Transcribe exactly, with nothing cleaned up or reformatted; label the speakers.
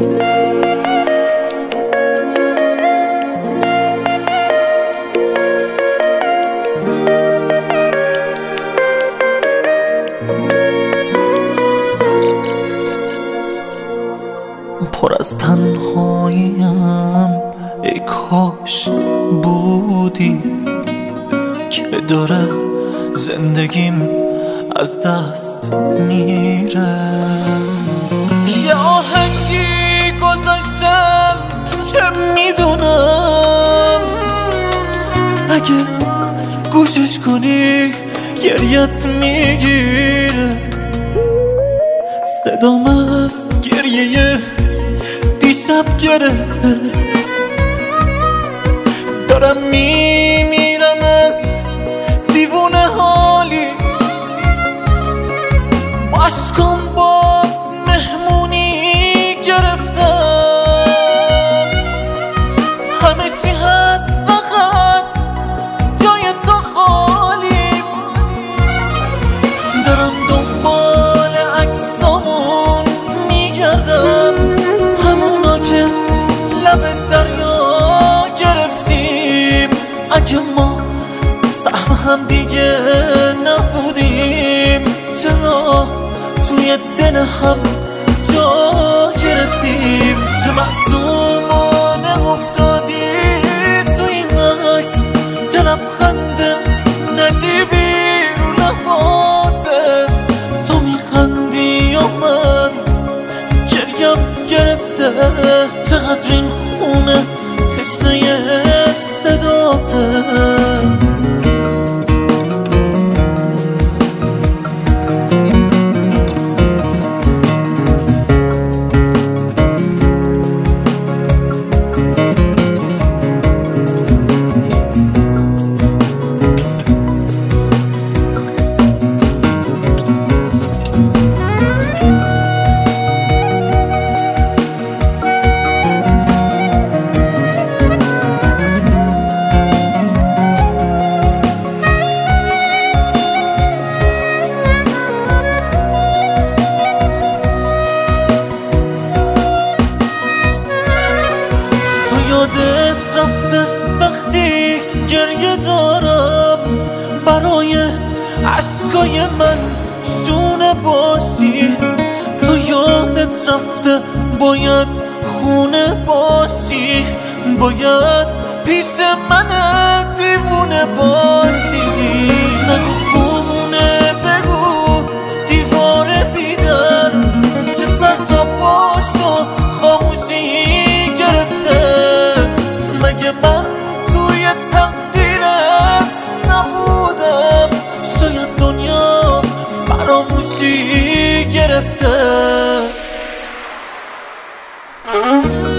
Speaker 1: پر از تنهاییم، ای کاش بودی که داره زندگیم از دست میره. یه آهنگی گذاشتم که میدونم اگه گوشش کنی گریت میگیره. صدام از گریه دیشب گرفته، دارم میمیرم از دیوونه حالی. با عشقم باز مهمونی گرفتم، همه چی هست فقط جای تو خالی. دارم دنبال عکسامون میگردم، همونا که لب دریا گرفتیم. اگه ما سهم هم دیگه نبودیم، چرا توی دل هم جا گرفتیم؟ چه معصومانه افتادی توی این عکس، چه لبخند نجیبی رو لباته. تو میخندی یا من گریم گرفته؟ چقدر این خونه تشنه صداته. یادت رفته وقتی گریه دارم، برای عشقای من شونه باشی. تو یادت رفته باید خونه باشی، باید پیش من دیوونه باشی. نگو خونه، بگو دیوار بیدر که سر تا پاشو خاموشی گرفته. مگه من توی تقدیرت نبودم؟ شاید دنیا فراموشی گرفته.